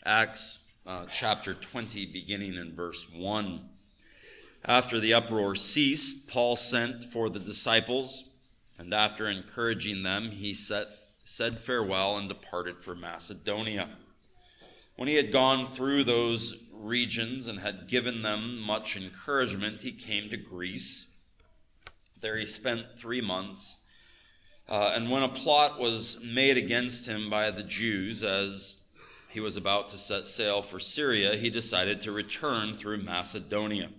Acts chapter 20, beginning in verse 1. After the uproar ceased, Paul sent for the disciples, and after encouraging them, he said farewell and departed for Macedonia. When he had gone through those regions and had given them much encouragement, he came to Greece. There he spent 3 months. And when a plot was made against him by the Jews, as he was about to set sail for Syria, he decided to return through Macedonia.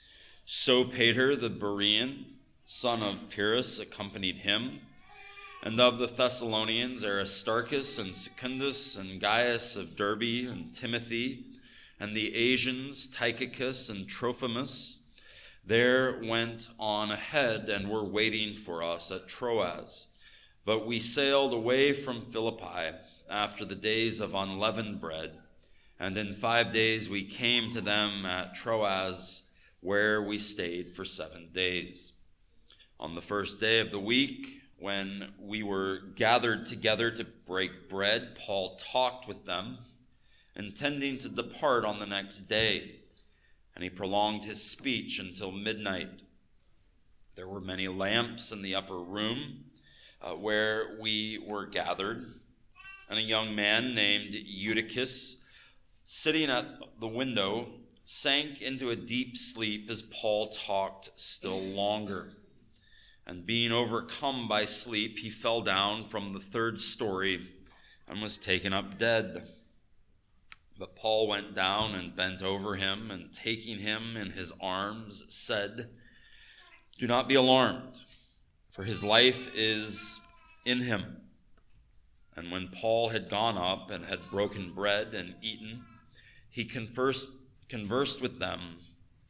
Sopater the Berean, son of Pyrrhus, accompanied him, and of the Thessalonians Aristarchus and Secundus and Gaius of Derbe and Timothy, and the Asians Tychicus and Trophimus. There went on ahead and were waiting for us at Troas. But we sailed away from Philippi after the days of unleavened bread, and in 5 days we came to them at Troas, where we stayed for 7 days. On the first day of the week, when we were gathered together to break bread, Paul talked with them, intending to depart on the next day, and he prolonged his speech until midnight. There were many lamps in the upper room where we were gathered, and a young man named Eutychus, sitting at the window, sank into a deep sleep as Paul talked still longer. And being overcome by sleep, he fell down from the 3rd story and was taken up dead. But Paul went down and bent over him, and taking him in his arms, said, "Do not be alarmed, for his life is in him." And when Paul had gone up and had broken bread and eaten, he conversed with them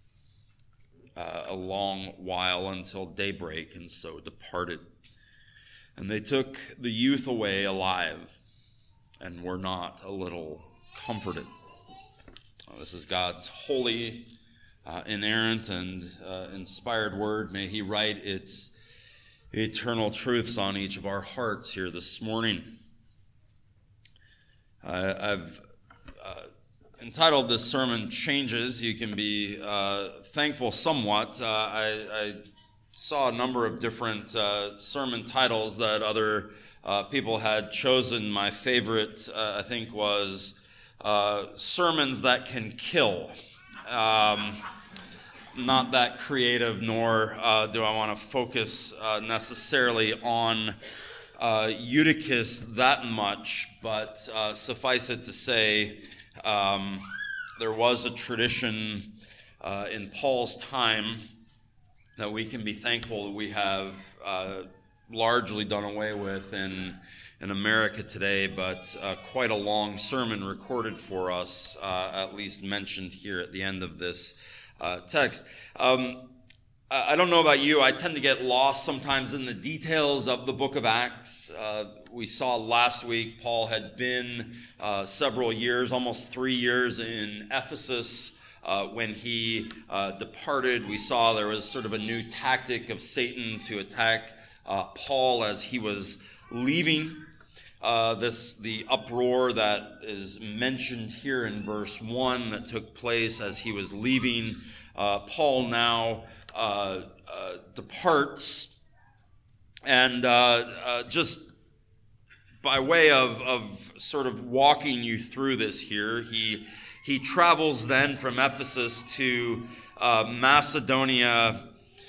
a long while until daybreak, and so departed. And they took the youth away alive, and were not a little comforted. This is God's holy, inerrant, and inspired word. May he write its eternal truths on each of our hearts here this morning. I've entitled this sermon, Changes. You can be thankful somewhat. I saw a number of different sermon titles that other people had chosen. My favorite, I think, was Sermons That Can Kill. Not that creative, nor do I want to focus necessarily on Eutychus that much, but suffice it to say, there was a tradition in Paul's time that we can be thankful that we have largely done away with in America today, but quite a long sermon recorded for us, at least mentioned here at the end of this text. I don't know about you, I tend to get lost sometimes in the details of the book of Acts. We saw last week Paul had been several years, almost 3 years in Ephesus. When he departed, we saw there was sort of a new tactic of Satan to attack Paul as he was leaving. The uproar that is mentioned here in verse 1 that took place as he was leaving. Paul now departs, and just by way of sort of walking you through this here, he travels then from Ephesus to Macedonia,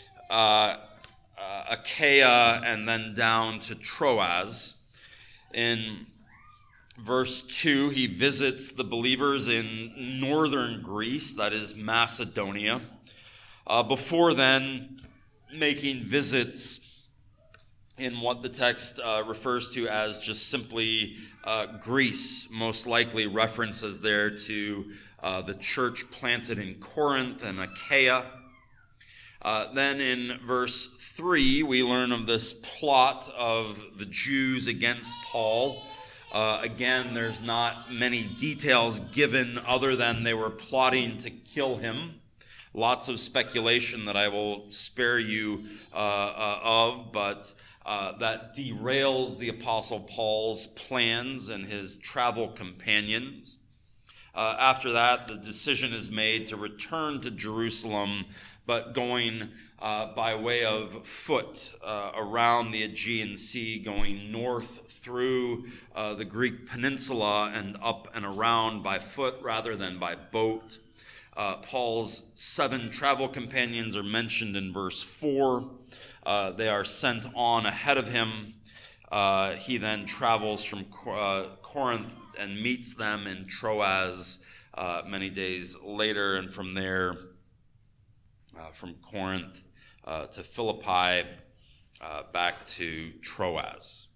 Achaia, and then down to Troas. In verse 2, he visits the believers in northern Greece, that is Macedonia, before then making visits in what the text refers to as just simply Greece, most likely references there to the church planted in Corinth and Achaia. Then in verse 3, we learn of this plot of the Jews against Paul. Again, there's not many details given other than they were plotting to kill him. Lots of speculation that I will spare you of, but that derails the Apostle Paul's plans and his travel companions. After that, the decision is made to return to Jerusalem, but going by way of foot around the Aegean Sea, going north through the Greek peninsula and up and around by foot rather than by boat. Paul's 7 travel companions are mentioned in verse 4. They are sent on ahead of him. He then travels from Corinth and meets them in Troas many days later, and from there, from Corinth to Philippi, back to Troas.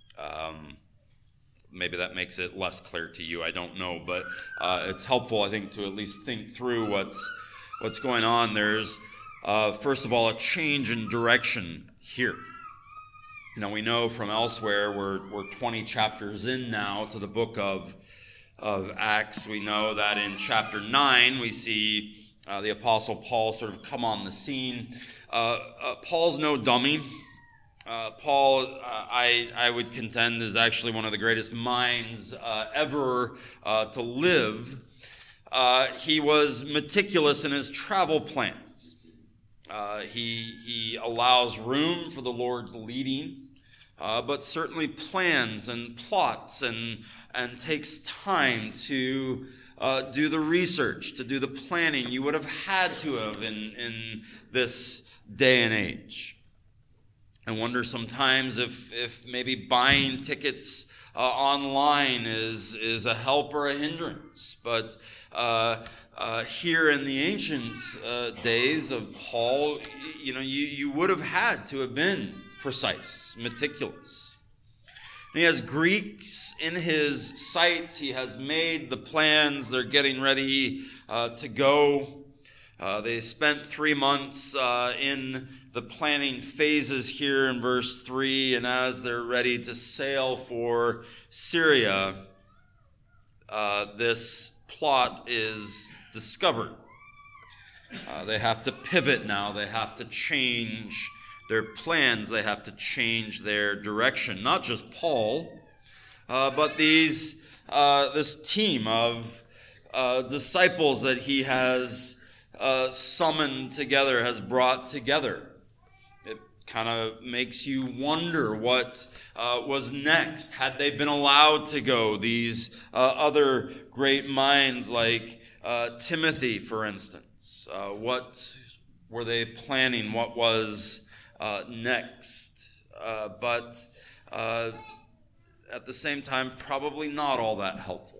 Maybe that makes it less clear to you, I don't know, but it's helpful, I think, to at least think through what's going on. There's, first of all, a change in direction here. Now, we know from elsewhere, we're 20 chapters in now to the book of Acts. We know that in chapter 9, we see the Apostle Paul sort of come on the scene. Paul's no dummy. Paul, I would contend, is actually one of the greatest minds ever to live. He was meticulous in his travel plans. He allows room for the Lord's leading, but certainly plans and plots and takes time to do the research, to do the planning you would have had to have in this day and age. I wonder sometimes if maybe buying tickets online is a help or a hindrance. But here in the ancient days of Paul, you would have had to have been precise, meticulous. And he has Greeks in his sights. He has made the plans. They're getting ready to go. They spent 3 months in the planning phases here in verse 3, and as they're ready to sail for Syria, this plot is discovered. They have to pivot now. They have to change their plans. They have to change their direction. Not just Paul, but this team of disciples that he has summoned together, has brought together. It kind of makes you wonder what was next. Had they been allowed to go, these other great minds like Timothy, for instance, what were they planning? What was next? But at the same time, probably not all that helpful.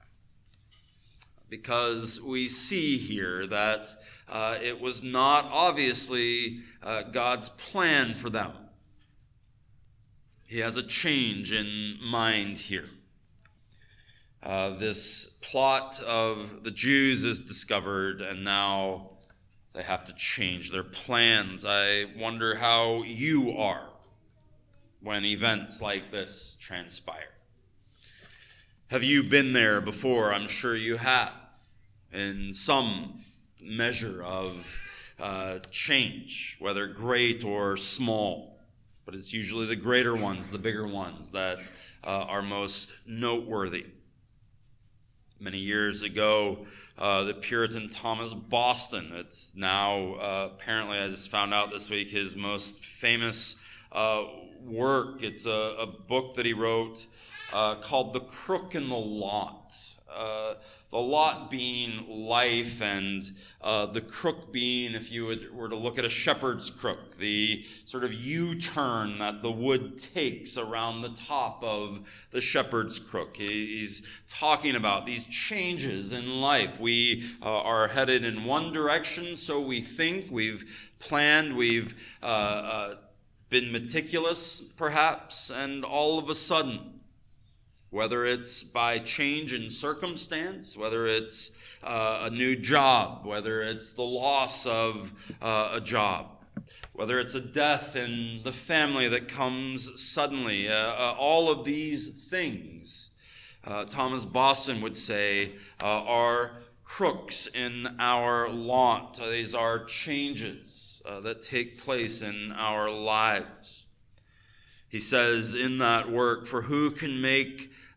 Because we see here that it was not obviously God's plan for them. He has a change in mind here. This plot of the Jews is discovered, and now they have to change their plans. I wonder how you are when events like this transpire. Have you been there before? I'm sure you have. In some measure of change, whether great or small. But it's usually the greater ones, the bigger ones, that are most noteworthy. Many years ago, the Puritan Thomas Boston, it's now apparently, I just found out this week, his most famous work. It's a book that he wrote called The Crook and the Lot. The lot being life, and the crook being, if you were to look at a shepherd's crook, the sort of U-turn that the wood takes around the top of the shepherd's crook. He's talking about these changes in life. We are headed in one direction, so we think. We've planned, we've been meticulous, perhaps, and all of a sudden, whether it's by change in circumstance, whether it's a new job, whether it's the loss of a job, whether it's a death in the family that comes suddenly, all of these things, Thomas Boston would say, are crooks in our lot. These are changes that take place in our lives. He says in that work, "For who can make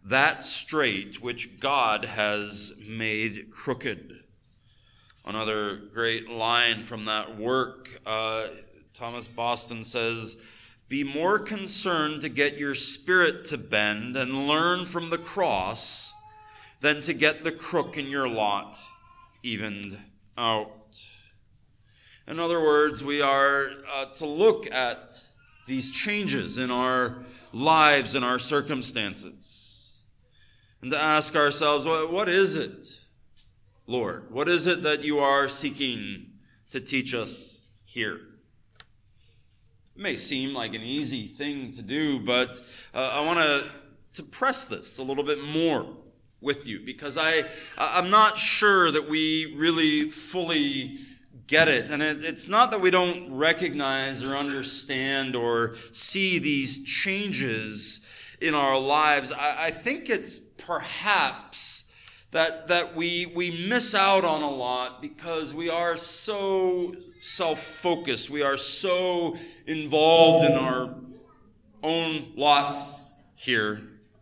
that straight which God has made crooked. Another great line from that work, Thomas Boston says, "Be more concerned to get your spirit to bend and learn from the cross than to get the crook in your lot evened out." In other words, we are to look at these changes in our lives and our circumstances, and to ask ourselves, what is it, Lord? What is it that you are seeking to teach us here? It may seem like an easy thing to do, but I want to press this a little bit more with you, because I'm not sure that we really fully get it. And it's not that we don't recognize or understand or see these changes in our lives. I think it's perhaps that we miss out on a lot because we are so self-focused. We are so involved in our own lots here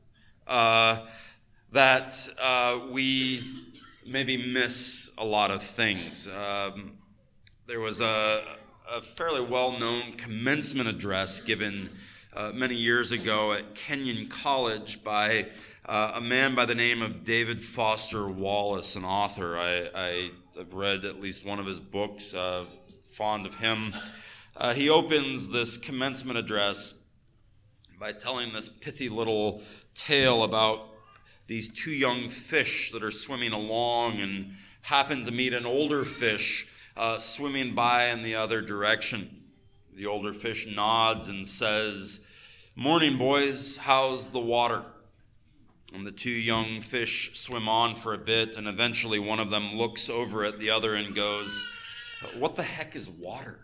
that we maybe miss a lot of things. There was a fairly well-known commencement address given many years ago at Kenyon College by a man by the name of David Foster Wallace, an author. I've read at least one of his books, fond of him. He opens this commencement address by telling this pithy little tale about these two young fish that are swimming along and happen to meet an older fish swimming by in the other direction. The older fish nods and says, "Morning, boys, how's the water?" And the two young fish swim on for a bit, and eventually one of them looks over at the other and goes, "What the heck is water?"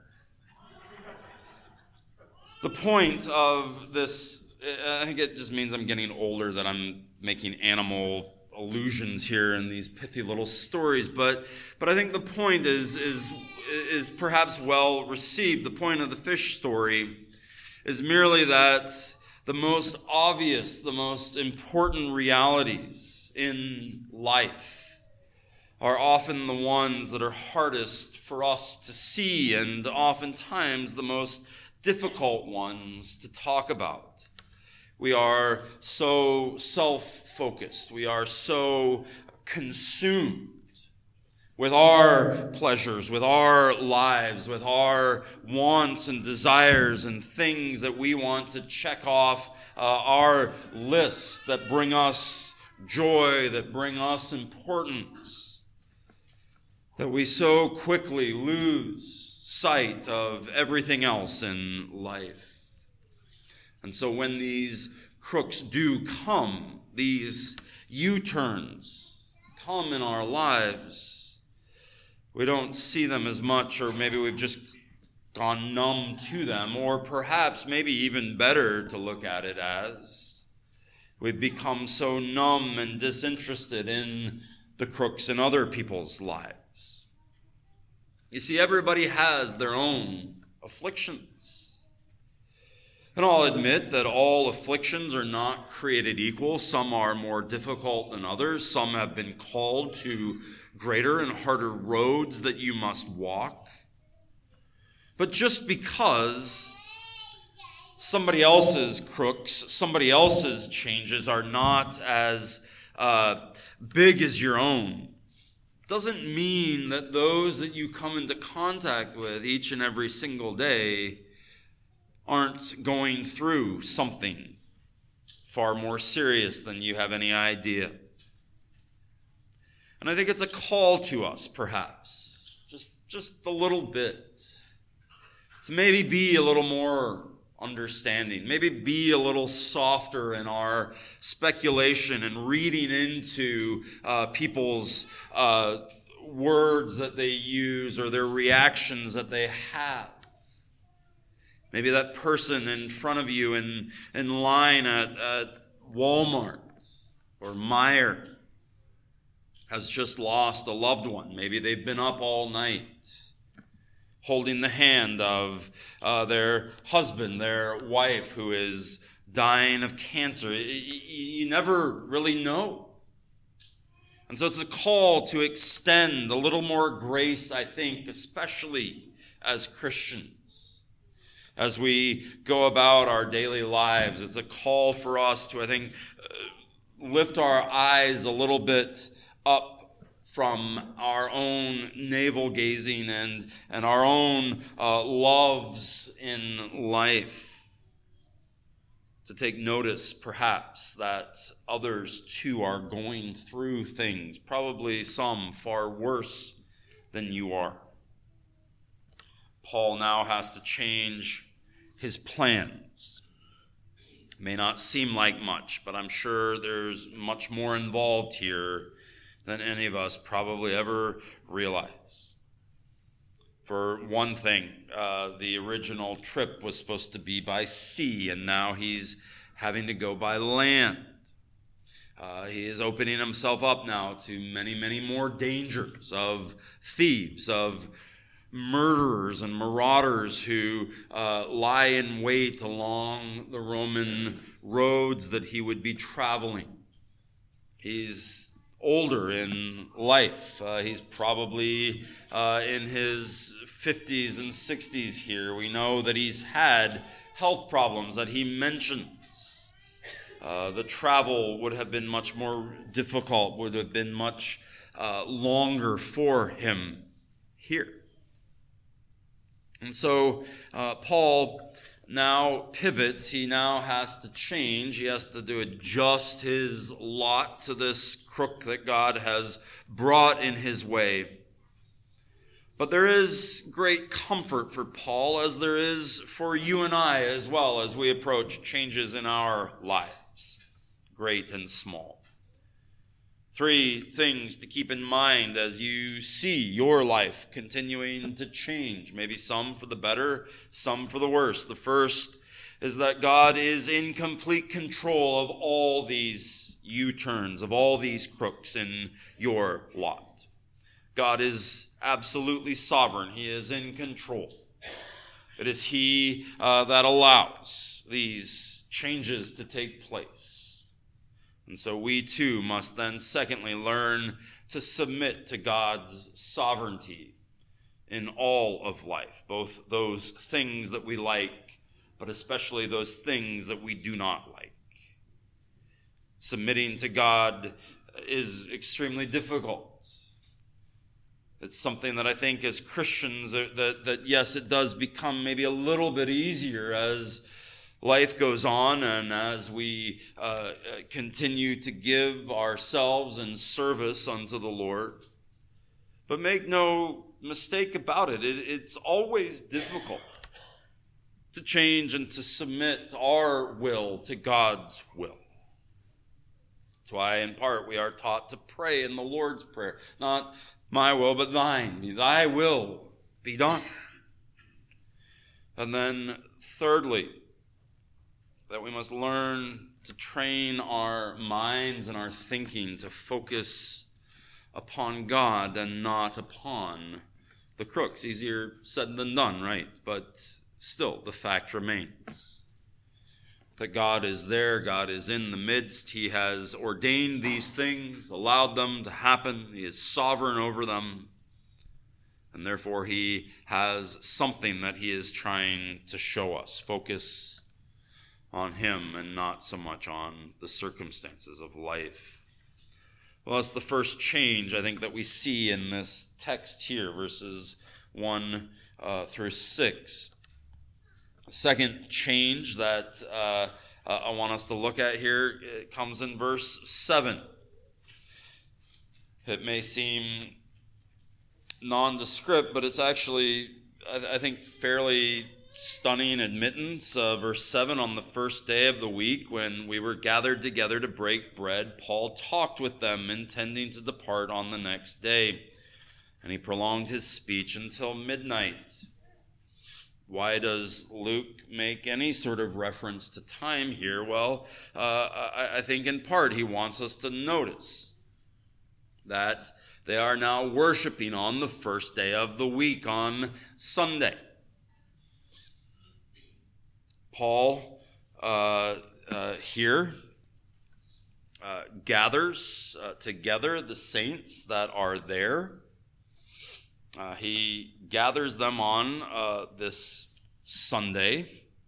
The point of this, I think it just means I'm getting older, that I'm making animal allusions here in these pithy little stories, but I think the point is perhaps well received. The point of the fish story is merely that the most obvious, the most important realities in life are often the ones that are hardest for us to see, and oftentimes the most difficult ones to talk about. We are so self-focused. We are so consumed with our pleasures, with our lives, with our wants and desires and things that we want to check off our lists that bring us joy, that bring us importance, that we so quickly lose sight of everything else in life. And so when these crooks do come, these U-turns come in our lives, we don't see them as much, or maybe we've just gone numb to them, or perhaps maybe even better to look at it as we've become so numb and disinterested in the crooks in other people's lives. You see, everybody has their own afflictions. And I'll admit that all afflictions are not created equal. Some are more difficult than others. Some have been called to greater and harder roads that you must walk. But just because somebody else's crooks, somebody else's changes are not as big as your own, doesn't mean that those that you come into contact with each and every single day aren't going through something far more serious than you have any idea. And I think it's a call to us, perhaps, just a little bit, to maybe be a little more understanding, maybe be a little softer in our speculation and reading into people's words that they use or their reactions that they have. Maybe that person in front of you in line at Walmart or Meijer has just lost a loved one. Maybe they've been up all night holding the hand of their husband, their wife who is dying of cancer. You never really know. And so it's a call to extend a little more grace, I think, especially as Christians. As we go about our daily lives, it's a call for us to, I think, lift our eyes a little bit up from our own navel gazing and our own loves in life. To take notice, perhaps, that others too are going through things, probably some far worse than you are. Paul now has to change his plans. It may not seem like much, but I'm sure there's much more involved here than any of us probably ever realize. For one thing, the original trip was supposed to be by sea, and now he's having to go by land. He is opening himself up now to many, many more dangers of thieves, of murderers and marauders who lie in wait along the Roman roads that he would be traveling. He's older in life. He's probably in his 50s and 60s here. We know that he's had health problems that he mentions. The travel would have been much more difficult, would have been much longer for him here. And so Paul now pivots. He now has to change. He has to adjust his lot to this crook that God has brought in his way. But there is great comfort for Paul, as there is for you and I as well, as we approach changes in our lives, great and small. 3 things to keep in mind as you see your life continuing to change, maybe some for the better, some for the worse. The first is that God is in complete control of all these U-turns, of all these crooks in your lot. God is absolutely sovereign. He is in control. It is He that allows these changes to take place. And so we too must then, secondly, learn to submit to God's sovereignty in all of life, both those things that we like, but especially those things that we do not like. Submitting to God is extremely difficult. It's something that I think as Christians, that yes, it does become maybe a little bit easier as life goes on and as we continue to give ourselves in service unto the Lord. But make no mistake about it, it's always difficult to change and to submit our will to God's will. That's why, in part, we are taught to pray in the Lord's Prayer. Not my will, but thine. Thy will be done. And then, thirdly, that we must learn to train our minds and our thinking to focus upon God and not upon the crooks. Easier said than done, right? But still, the fact remains that God is there. God is in the midst. He has ordained these things, allowed them to happen. He is sovereign over them. And therefore, He has something that He is trying to show us. Focus on Him and not so much on the circumstances of life. Well, that's the first change, I think, that we see in this text here, verses 1 through 6. Second change that I want us to look at here comes in verse 7. It may seem nondescript, but it's actually, I think, fairly stunning admittance. Verse 7, on the first day of the week, when we were gathered together to break bread, Paul talked with them, intending to depart on the next day. And he prolonged his speech until midnight. Why does Luke make any sort of reference to time here? Well, I think in part he wants us to notice that they are now worshiping on the first day of the week, on Sunday. Paul here gathers together the saints that are there. He gathers them on this Sunday.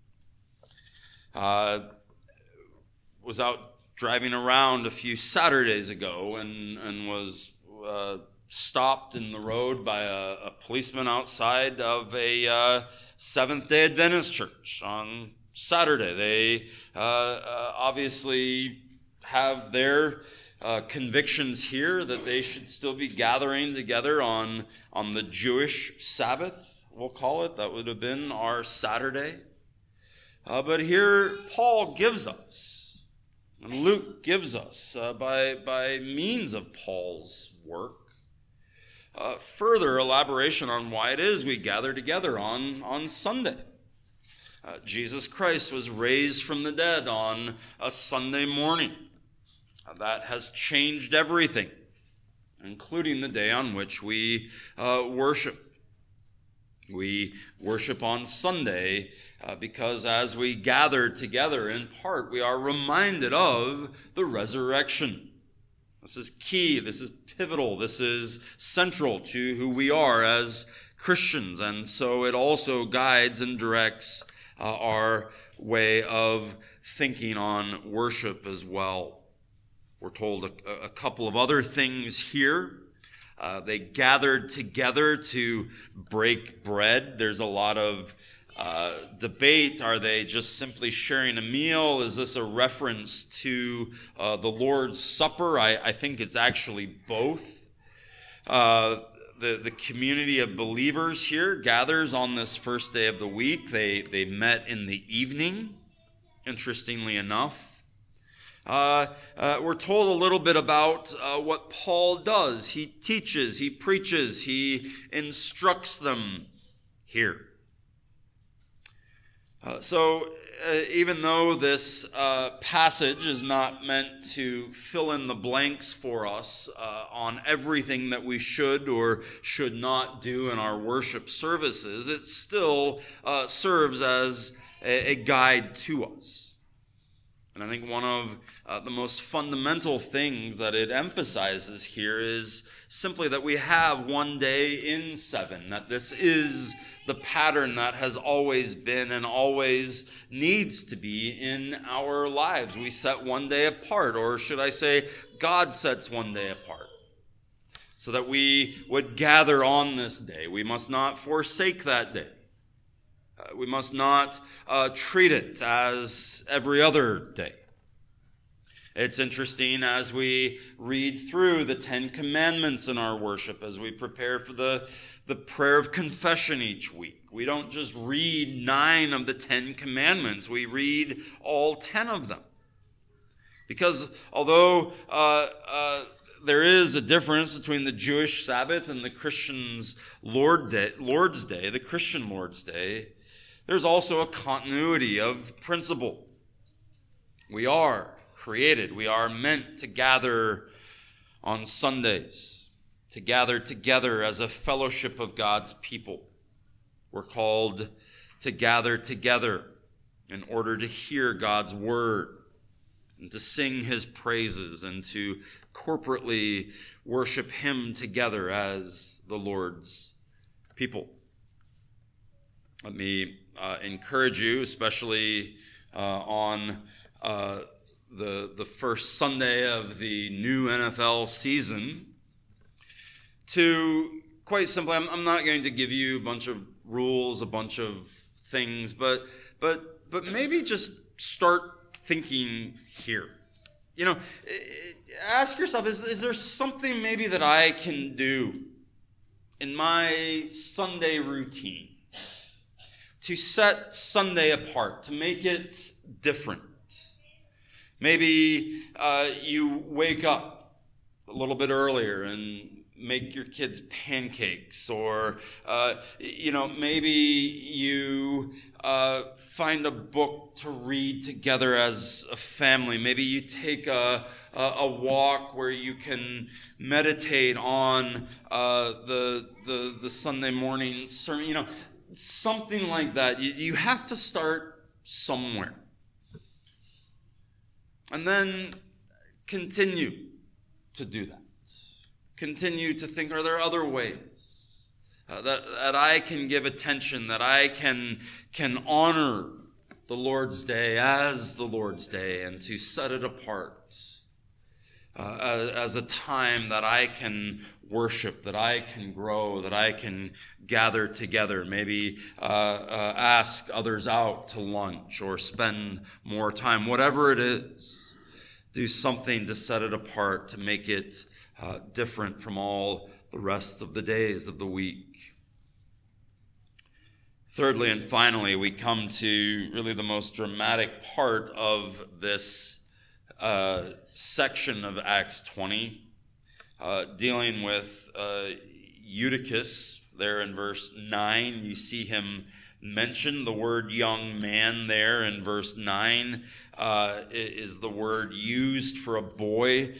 Was out driving around a few Saturdays ago and was stopped in the road by a policeman outside of a Seventh-day Adventist church on Saturday. They obviously have their convictions here that they should still be gathering together on the Jewish Sabbath, we'll call it. That would have been our Saturday. But here Paul gives us, and Luke gives us, by means of Paul's work, further elaboration on why it is we gather together on Sunday. Jesus Christ was raised from the dead on a Sunday morning. That has changed everything, including the day on which we worship. We worship on Sunday because as we gather together in part, we are reminded of the resurrection. This is key, this is pivotal, this is central to who we are as Christians, and so it also guides and directs our way of thinking on worship as well. We're told a couple of other things here. They gathered together to break bread. There's a lot of debate. Are they just simply sharing a meal? Is this a reference to the Lord's Supper? I think it's actually both. The community of believers here gathers on this first day of the week. They met in the evening, interestingly enough. We're told a little bit about what Paul does. He teaches, he preaches, he instructs them here. So even though this passage is not meant to fill in the blanks for us on everything that we should or should not do in our worship services, it still serves as a guide to us. And I think one of the most fundamental things that it emphasizes here is simply that we have one day in 7, that this is the pattern that has always been and always needs to be in our lives. We set one day apart, or should I say, God sets one day apart, so that we would gather on this day. We must not forsake that day. We must not treat it as every other day. It's interesting as we read through the 10 Commandments in our worship, as we prepare for the prayer of confession each week. We don't just read 9 of the 10 Commandments. We read all 10 of them. Because although there is a difference between the Jewish Sabbath and the Christian's Lord's Day, the Christian Lord's Day, there's also a continuity of principle. We are created. We are meant to gather on Sundays, to gather together as a fellowship of God's people. We're called to gather together in order to hear God's word and to sing his praises and to corporately worship him together as the Lord's people. Let me encourage you, especially on the first Sunday of the new NFL season, to quite simply, I'm not going to give you a bunch of rules, a bunch of things, but maybe just start thinking here. You know, ask yourself, is there something maybe that I can do in my Sunday routine to set Sunday apart, to make it different? Maybe you wake up a little bit earlier and make your kids pancakes, or maybe you find a book to read together as a family. Maybe you take a walk where you can meditate on the Sunday morning sermon. Something like that. You have to start somewhere. And then continue to do that. Continue to think, are there other ways that I can give attention, that I can honor the Lord's Day as the Lord's Day, and to set it apart as a time that I can worship, that I can grow, that I can gather together, maybe ask others out to lunch or spend more time, whatever it is. Do something to set it apart, to make it different from all the rest of the days of the week. Thirdly and finally, we come to really the most dramatic part of this section of Acts 20, dealing with Eutychus. There in verse 9, you see him mention. The word young man there in verse 9 is the word used for a boy.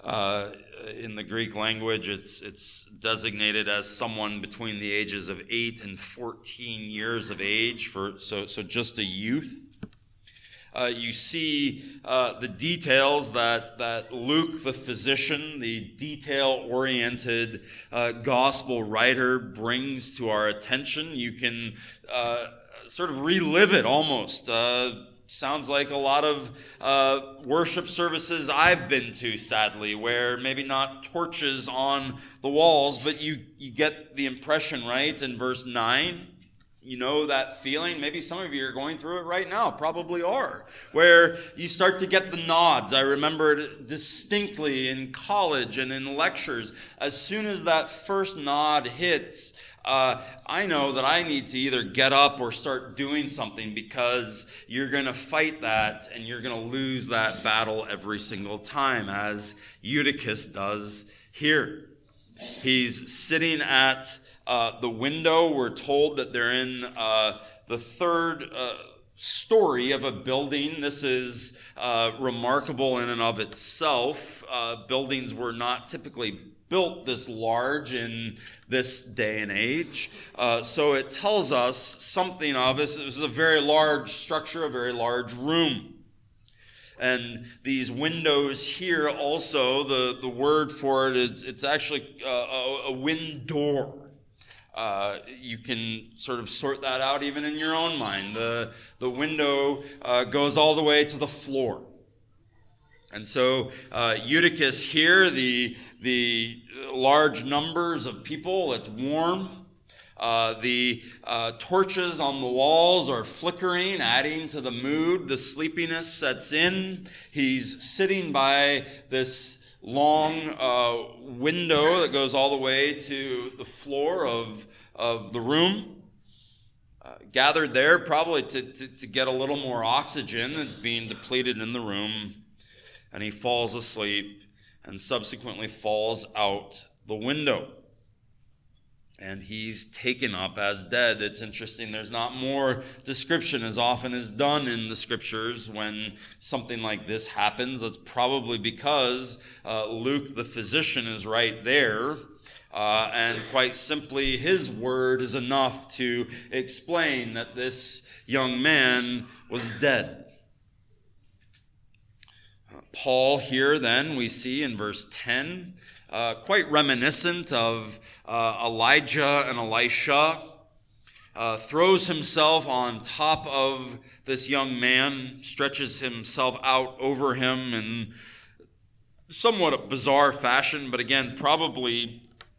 In the Greek language, it's designated as someone between the ages of 8 and 14 years of age, so just a youth. You see the details that Luke, the physician, the detail-oriented gospel writer, brings to our attention. You can sort of relive it almost. Sounds like a lot of worship services I've been to, sadly, where maybe not torches on the walls, but you get the impression, right, in verse 9. You know that feeling? Maybe some of you are going through it right now, probably are, where you start to get the nods. I remember it distinctly in college and in lectures. As soon as that first nod hits, I know that I need to either get up or start doing something, because you're going to fight that and you're going to lose that battle every single time, as Eutychus does here. He's sitting at the window. We're told that they're in the third story of a building. This is remarkable in and of itself. Buildings were not typically built this large in this day and age. So it tells us something of this. It was a very large structure, a very large room. And these windows here also, the word for it, it's actually a wind door. You can sort of sort that out even in your own mind. The window goes all the way to the floor. And so Eutychus here, the large numbers of people, it's warm. The torches on the walls are flickering, adding to the mood. The sleepiness sets in. He's sitting by this long window that goes all the way to the floor of the room. Gathered there probably to get a little more oxygen that's being depleted in the room. And he falls asleep and subsequently falls out the window. And he's taken up as dead. It's interesting, there's not more description as often is done in the scriptures when something like this happens. That's probably because Luke, the physician, is right there. And quite simply, his word is enough to explain that this young man was dead. Paul here then, we see in verse 10, quite reminiscent of Elijah and Elisha, throws himself on top of this young man, stretches himself out over him in somewhat a bizarre fashion, but again, probably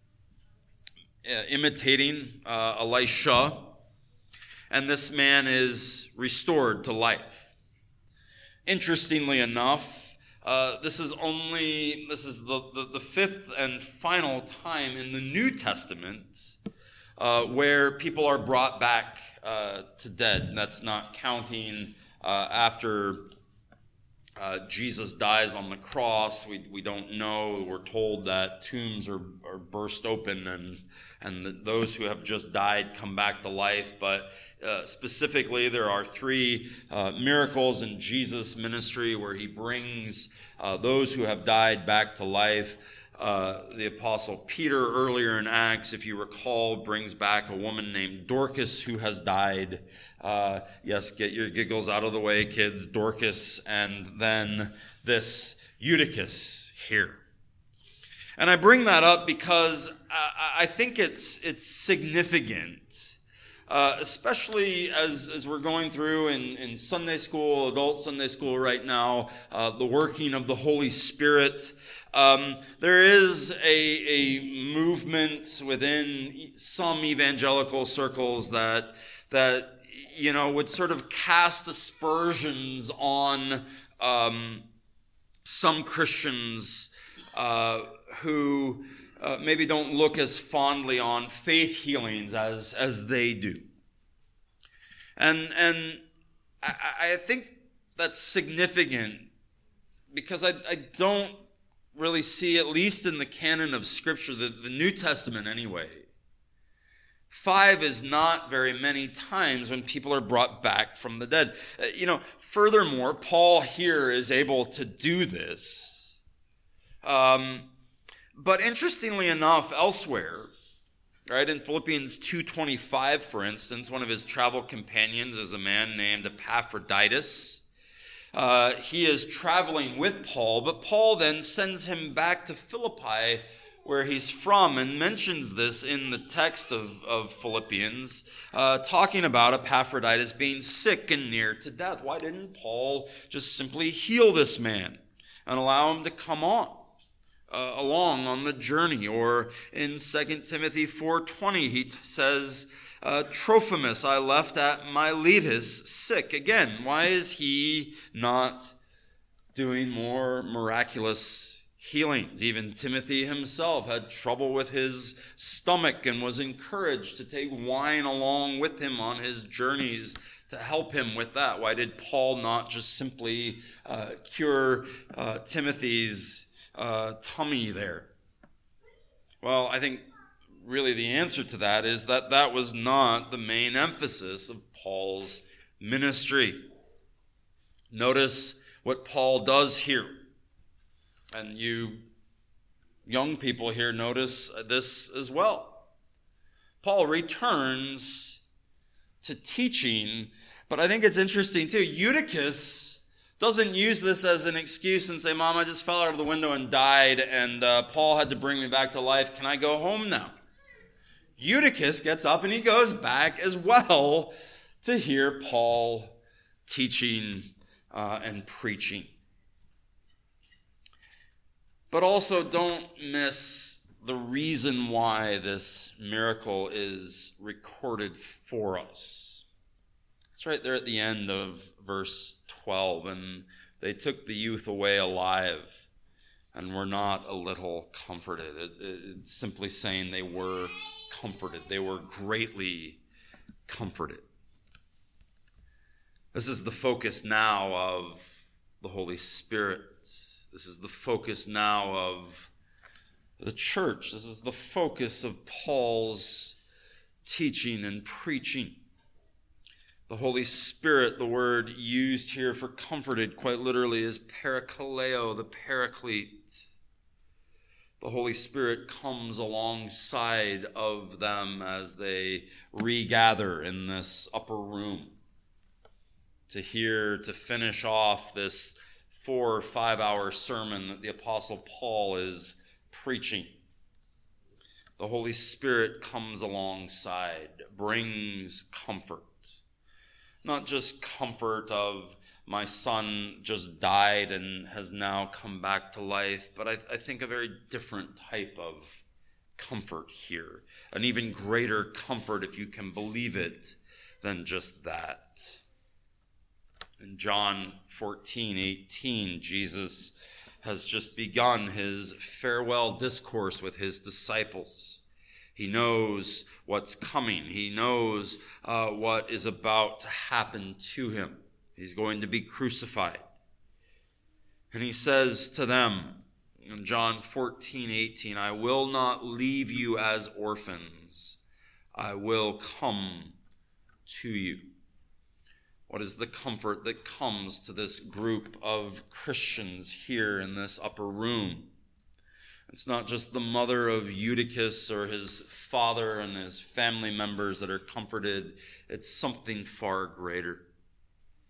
imitating Elisha. And this man is restored to life. Interestingly enough, this is the fifth and final time in the New Testament where people are brought back to dead. That's not counting after Jesus dies on the cross. We don't know. We're told that tombs are burst open and that those who have just died come back to life. But specifically, there are three miracles in Jesus' ministry where he brings those who have died back to life. The Apostle Peter, earlier in Acts, if you recall, brings back a woman named Dorcas who has died. Yes, get your giggles out of the way, kids. Dorcas, and then this Eutychus here. And I bring that up because I think it's significant, especially as we're going through in Sunday school, adult Sunday school right now, the working of the Holy Spirit. There is a movement within some evangelical circles that would sort of cast aspersions on some Christians who maybe don't look as fondly on faith healings as they do. And I think that's significant because I don't really see, at least in the canon of Scripture, the New Testament anyway, 5 is not very many times when people are brought back from the dead. Furthermore, Paul here is able to do this. But interestingly enough, elsewhere, right, in Philippians 2:25, for instance, one of his travel companions is a man named Epaphroditus. He is traveling with Paul, but Paul then sends him back to Philippi, where he's from, and mentions this in the text of Philippians, talking about Epaphroditus being sick and near to death. Why didn't Paul just simply heal this man and allow him to come along on the journey? Or in 2 Timothy 4:20, he says, Trophimus I left at Miletus sick. Again, why is he not doing more miraculous healings? Even Timothy himself had trouble with his stomach and was encouraged to take wine along with him on his journeys to help him with that. Why did Paul not just simply cure Timothy's tummy there? Well, I think really the answer to that is that was not the main emphasis of Paul's ministry. Notice what Paul does here. And you young people here notice this as well. Paul returns to teaching, but I think it's interesting too. Eutychus doesn't use this as an excuse and say, Mom, I just fell out of the window and died, and Paul had to bring me back to life. Can I go home now? Eutychus gets up and he goes back as well to hear Paul teaching and preaching. But also don't miss the reason why this miracle is recorded for us. It's right there at the end of verse 12. And they took the youth away alive and were not a little comforted. It's simply saying they were comforted. They were greatly comforted. This is the focus now of the Holy Spirit. This is the focus now of the church. This is the focus of Paul's teaching and preaching. The Holy Spirit, the word used here for comforted, quite literally, is parakaleo, the paraclete. The Holy Spirit comes alongside of them as they regather in this upper room to finish off this 4 or 5 hour sermon that the Apostle Paul is preaching. The Holy Spirit comes alongside, brings comfort. Not just comfort of my son just died and has now come back to life, but I think a very different type of comfort here. An even greater comfort, if you can believe it, than just that. In John 14:18, Jesus has just begun his farewell discourse with his disciples. He knows what's coming. He knows what is about to happen to him. He's going to be crucified. And he says to them in John 14:18, I will not leave you as orphans. I will come to you. What is the comfort that comes to this group of Christians here in this upper room? It's not just the mother of Eutychus or his father and his family members that are comforted. It's something far greater.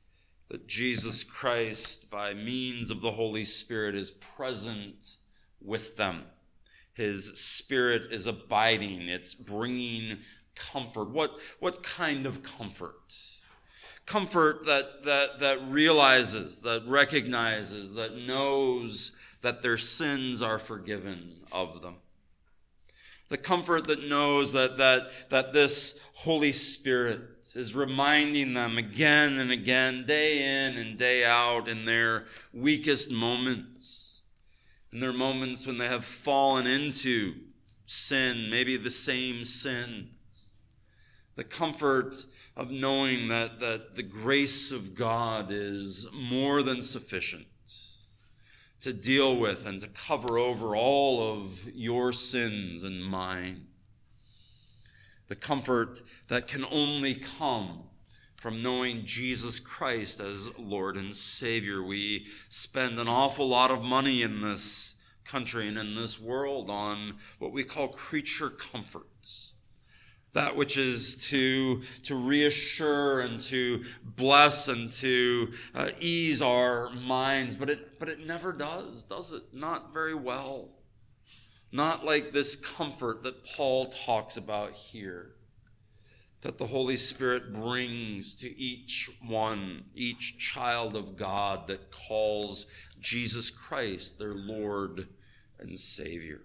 that Jesus Christ, by means of the Holy Spirit, is present with them. His Spirit is abiding. It's bringing comfort. What kind of comfort? Comfort that realizes, that recognizes, that knows that their sins are forgiven of them. The comfort that knows that this Holy Spirit is reminding them again and again, day in and day out, in their weakest moments, in their moments when they have fallen into sin, maybe the same sins. The comfort of knowing that the grace of God is more than sufficient to deal with and to cover over all of your sins and mine. The comfort that can only come from knowing Jesus Christ as Lord and Savior. We spend an awful lot of money in this country and in this world on what we call creature comforts. That which is to reassure and to bless and to ease our minds. But it never does it? Not very well. Not like this comfort that Paul talks about here, that the Holy Spirit brings to each one, each child of God that calls Jesus Christ their Lord and Savior.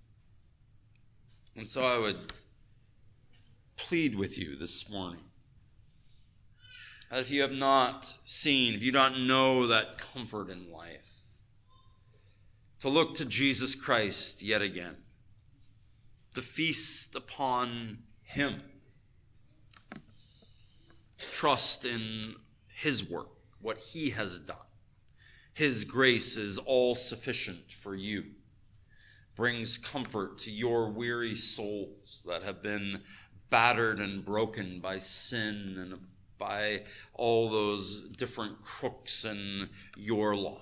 And so I would plead with you this morning that if you have not seen, if you don't know that comfort in life, to look to Jesus Christ yet again, to feast upon Him, trust in His work, what He has done. His grace is all sufficient for you, brings comfort to your weary souls that have been battered and broken by sin and by all those different crooks in your lot.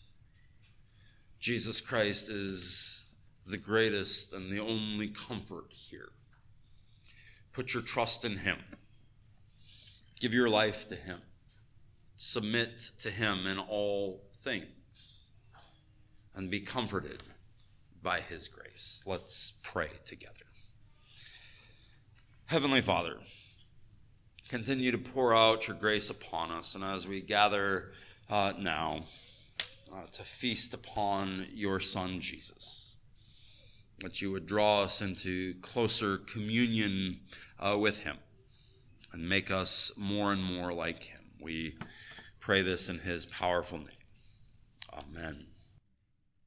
Jesus Christ is the greatest and the only comfort here. Put your trust in Him. Give your life to Him. Submit to Him in all things. And be comforted by His grace. Let's pray together. Heavenly Father, continue to pour out your grace upon us. And as we gather now to feast upon your Son, Jesus, that you would draw us into closer communion with Him and make us more and more like Him. We pray this in His powerful name. Amen.